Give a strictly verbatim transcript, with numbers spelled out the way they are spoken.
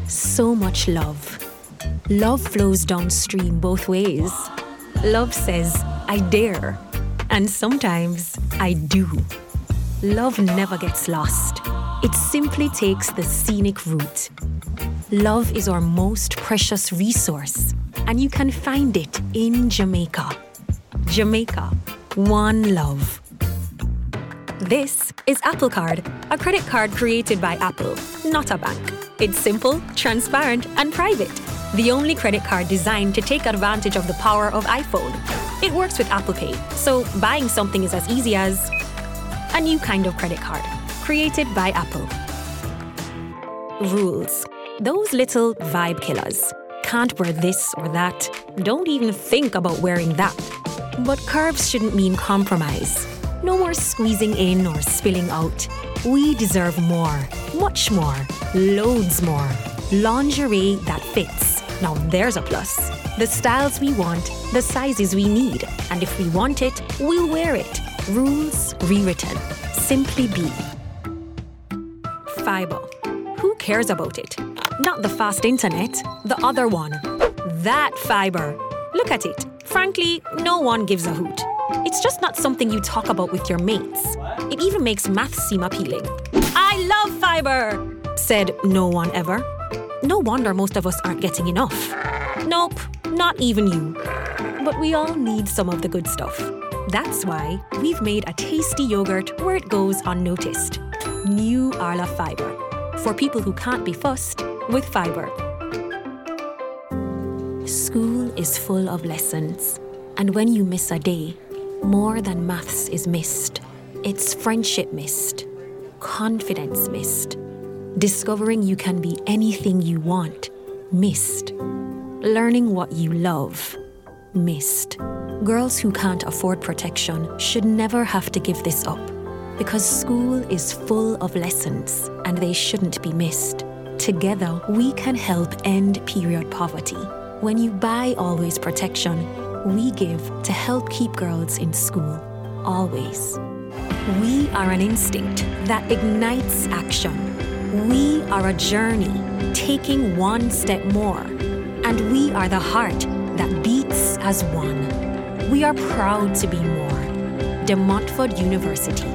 so much love. Love flows downstream both ways. Love says, I dare. And sometimes I do. Love never gets lost. It simply takes the scenic route. Love is our most precious resource, and you can find it in Jamaica. Jamaica, one love. This is Apple Card, a credit card created by Apple, not a bank. It's simple, transparent, and private. The only credit card designed to take advantage of the power of iPhone. It works with Apple Pay, so buying something is as easy as a new kind of credit card, created by Apple. Rules. Those little vibe killers. Can't wear this or that. Don't even think about wearing that. But curves shouldn't mean compromise. No more squeezing in or spilling out. We deserve more, much more, loads more. Lingerie that fits. Now there's a plus. The styles we want, the sizes we need. And if we want it, we'll wear it. Rules rewritten. Simply be. Fiber. Who cares about it? Not the fast internet, the other one. That fiber. Look at it. Frankly, no one gives a hoot. It's just not something you talk about with your mates. It even makes maths seem appealing. I love fiber, said no one ever. No wonder most of us aren't getting enough. Nope, not even you. But we all need some of the good stuff. That's why we've made a tasty yogurt where it goes unnoticed. New Arla Fiber. For people who can't be fussed with fiber. School is full of lessons. And when you miss a day, more than maths is missed. It's friendship missed. Confidence missed. Discovering you can be anything you want missed. Learning what you love missed. Girls who can't afford protection should never have to give this up. Because school is full of lessons and they shouldn't be missed. Together, we can help end period poverty. When you buy Always Protection, we give to help keep girls in school, always. We are an instinct that ignites action. We are a journey, taking one step more. And we are the heart that beats as one. We are proud to be more. De Montfort University.